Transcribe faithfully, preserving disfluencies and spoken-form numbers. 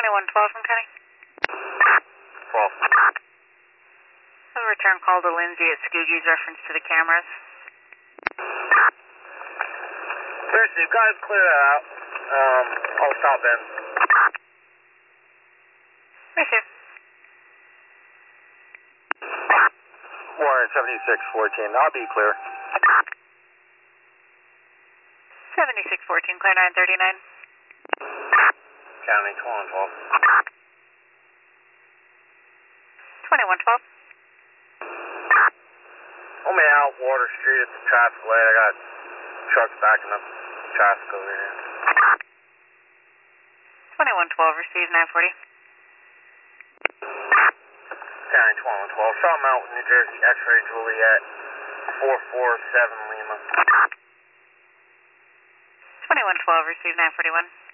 twenty-one twelve from County. twelve. Have a return call to Lindsay at Skoogie's reference to the cameras. Seriously, you guys clear that out. Um, I'll stop in. Receive. Warren seventy-six fourteen, I'll be clear. seventy-six fourteen, clear nine thirty-nine. County twenty-one twelve. twenty-one twelve. I'm out Water Street at the traffic light. I got trucks backing up traffic over here. twenty-one twelve, receive nine forty. County twenty-one twelve. Saw Mountain, New Jersey, X-ray Juliet, four four seven Lima. twenty-one twelve, receive nine forty-one.